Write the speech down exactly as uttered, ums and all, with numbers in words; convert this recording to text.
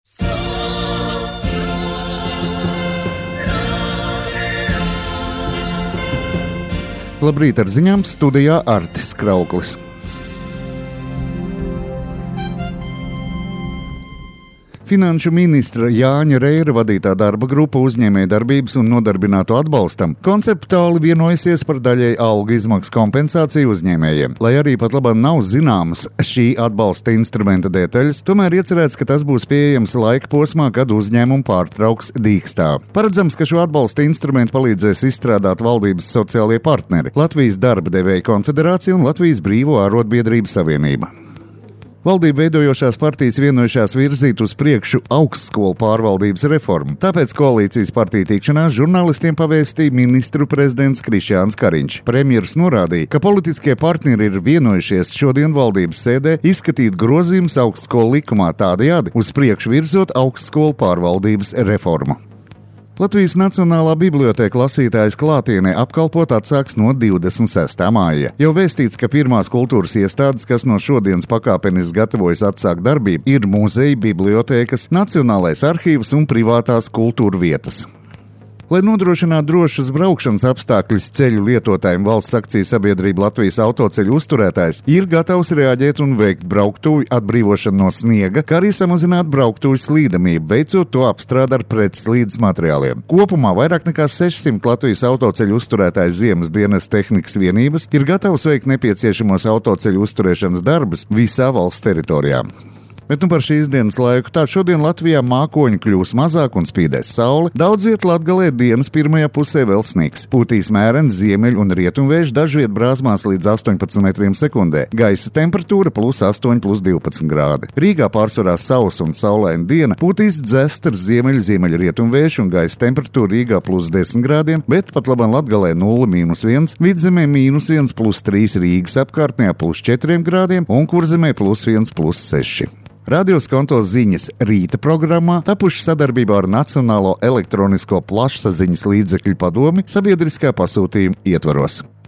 Labrīt, ar ziņām studijā Artis Krauklis. Finanšu ministra Jāņa Reira vadītā darba grupa uzņēmējdarbības un nodarbināto atbalstam konceptuāli vienojusies par daļēju algu izmaksu kompensāciju uzņēmējiem. Lai arī pat labāk nav zināmas šī atbalsta instrumenta detaļas, tomēr iecerēts, ka tas būs pieejams laika posmā, kad uzņēmumu pārtrauks dīkstā. Paredzams, ka šo atbalsta instrumentu palīdzēs izstrādāt valdības sociālie partneri - Latvijas darba devēju konfederācija un Latvijas Brīvo ārotbiedrību savienība. Valdība veidojošās partijas vienojušās virzīt uz priekšu augstskolu pārvaldības reformu. Tāpēc koalīcijas partiju tikšanās žurnālistiem pavēstīja ministru prezidents Krišjāns Kariņš. Premjers norādīja, ka politiskie partneri ir vienojušies šodien valdības sēdē izskatīt grozījumus augstskolu likumā, tādējādi uz priekšu virzot augstskolu pārvaldības reformu. Latvijas Nacionālā bibliotēka lasītājas klātienē apkalpot atsāks no divdesmit sestā māja. Jau vēstīts, ka pirmās kultūras iestādes, kas no šodienas pakāpeniski gatavojas atsākt darbību, ir muzeji, bibliotēkas, Nacionālais arhīvs un privātās kultūra vietas. Lai nodrošinātu drošus braukšanas apstākļus ceļu lietotājiem, valsts akciju sabiedrība Latvijas autoceļu uzturētājs ir gatavs reaģēt un veikt brauktuvju atbrīvošanu no sniega, kā arī samazināt brauktuvju slīdamību, veicot to apstrādi ar pretslīdes materiāliem. Kopumā vairāk nekā sešsimt Latvijas autoceļu uzturētāju ziemas dienas tehnikas vienības ir gatavs veikt nepieciešamos autoceļu uzturēšanas darbus visā valsts teritorijā. Bet nu par šīs dienas laiku. Tā šodien Latvijā mākoņi kļūs mazāk un spīdēs saule. Daudz viet Latgalē dienas pirmajā pusē vēl sniks. Pūtīs mērens ziemeļu un rietumvējš, dažviet brāzmās līdz astoņpadsmit metriem sekundē. Gaisa temperatūra plus astoņi, plus divpadsmit grādi. Rīgā pārsvarā sausa un saulaina diena. Pūtīs dzestars ziemeļu, ziemeļu rietumvējš un gaisa temperatūra Rīgā plus desmit grādiem, bet pat labam Latgalē nulle, mīnus viens, Vidzemē mīnus viens, plus trīs, Rīgas apkārtnē plus četriem grādiem un Kurzemē plus viens, plus seši. Radio Skonto ziņas rīta programmā tapuši sadarbībā ar Nacionālo elektronisko plašsaziņas līdzekļu padomi sabiedriskā pasūtījuma ietvaros.